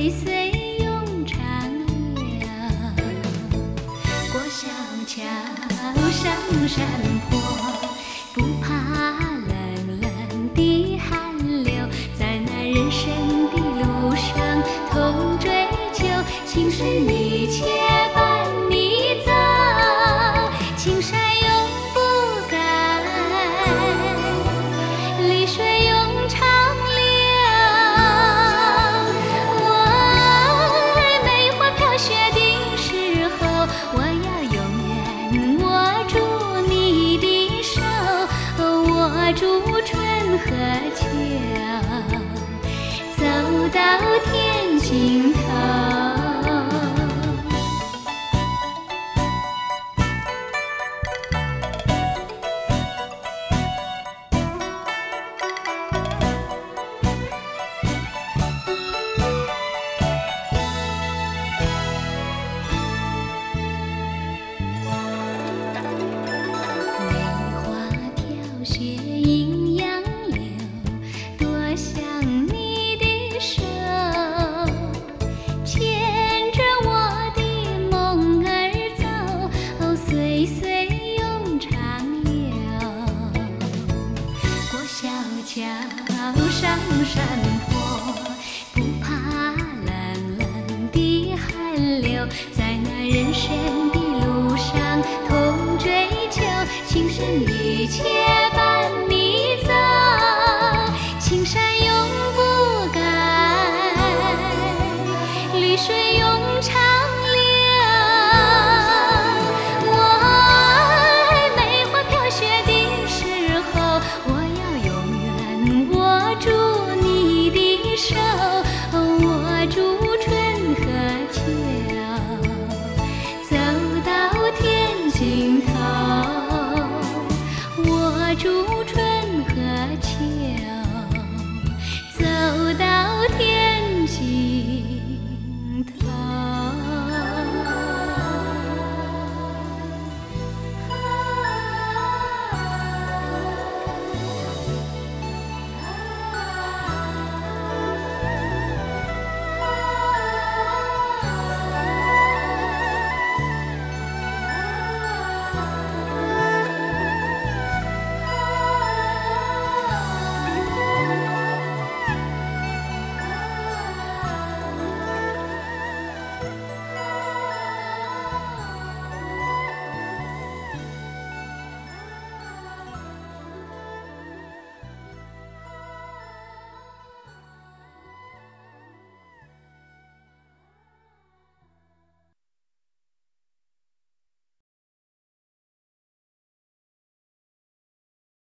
岁岁永长流。过小桥上山坡，不怕冷冷的寒流，在那人生的路上同追求，情深意切伴你走，青山永不改，绿水永长流。我梅花飘雪的时候，我要永远握住你的手，握住春和秋，走到天尽头。雪阴阳流，多想你的手，牵着我的梦儿走，岁岁永长流。过小桥上山坡，不怕冷冷的寒流，在那人生的路上同追求，情深意切。